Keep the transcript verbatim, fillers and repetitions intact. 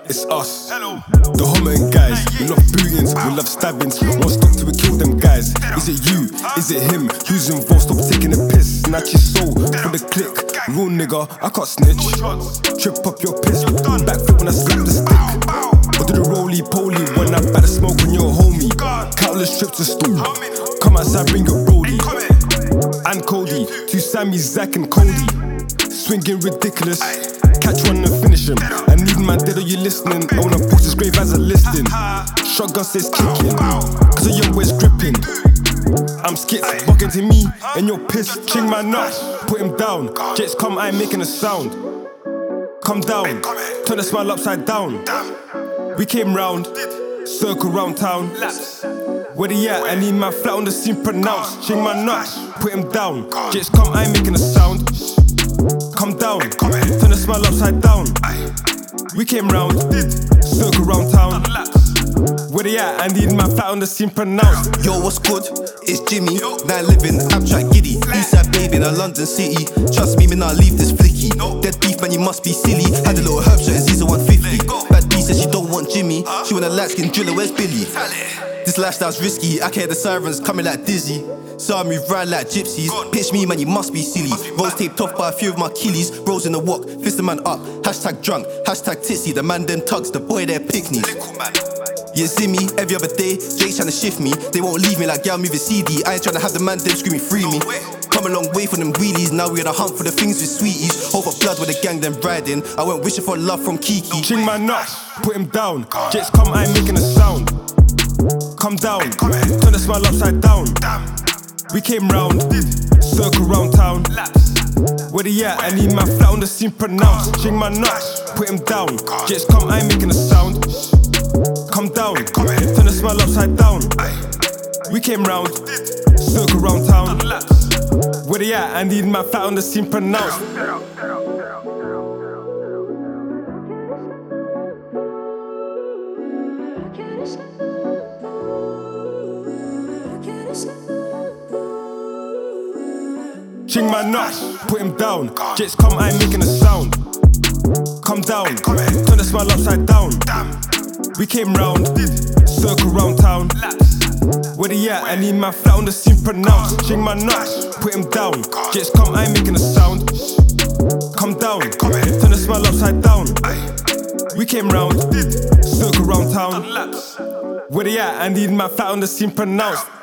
It's us, the Homerton guys. We love bootings, we love stabbings. Won't stop till we kill them guys. Is it you? Is it him? Who's involved? Stop taking a piss. Snatch your soul for the click. Real nigga, I can't snitch. Trip up your piss. Backflip when I slap the stick. Or do the roly-poly when I batter smoke on your homie. Countless trips to stool. Come outside, bring your Brody and Cody. Two Sammys, Zach and Cody. Swinging ridiculous. Catch one and finish him. I need my dead, are you listening? I wanna post his grave as a listing. Shotgun says kicking, cause a young boy's gripping. I'm skits, bucking to me, and you're pissed. Ching my nuts, put him down. Jets come, I ain't making a sound. Come down, turn the smile upside down. We came round, circle round town. Where they at? I need my flat on the scene pronounced. Ching my nuts, put him down. Jets come, I ain't making a sound. Come down, turn the smile upside down. We came round, circle round town. Where they at? I need my fat on the scene pronounced. Yo, what's good? It's Jimmy. Now living, I'm trying giddy. Eastside babe in a London city. Trust me, me not leave this flicky. Dead beef, man, you must be silly. Had a little herb shot and Z's a one fifty. Bad B says she don't want Jimmy. She want a light skin driller, where's Billy? This lifestyle's risky, I can hear the sirens coming like dizzy. So I move round like gypsies. Pitch me, man, you must be silly. Rolls taped off by a few of my killies. Rolls in the walk, fist the man up. Hashtag drunk, hashtag titsy. The man them tugs, the boy they're picnics. Yeah, Zimmy, every other day, Jake's trying to shift me. They won't leave me like gal moving C D. I ain't trying to have the man them screaming free me. Come a long way from them wheelies. Now we on a hunt for the things with sweeties. Hope of blood with the gang them riding. I went wishing for love from Kiki. Ching my nuts, put him down. Jets come, I ain't making a sound. Come down, turn the smile upside down. We came round, circle round town. Where they at? I need my flat on the scene pronounced. Ching my nuts, put him down. Jets come, I ain't making a sound. Come down, turn the smile upside down. We came round, circle round town. Where they at? I need my flat on the scene pronounced. Ching my nuts, put him down. Jets come, I ain't making a sound. Come down, turn the smile upside down. We came round, circle round town. Where they at? I need my flat on the scene pronounced. Ching my nuts, put him down. Jets come, I ain't making a sound. Come down, turn the smile upside down. We came round, circle round town. Where they at? I need my flat on the scene pronounced.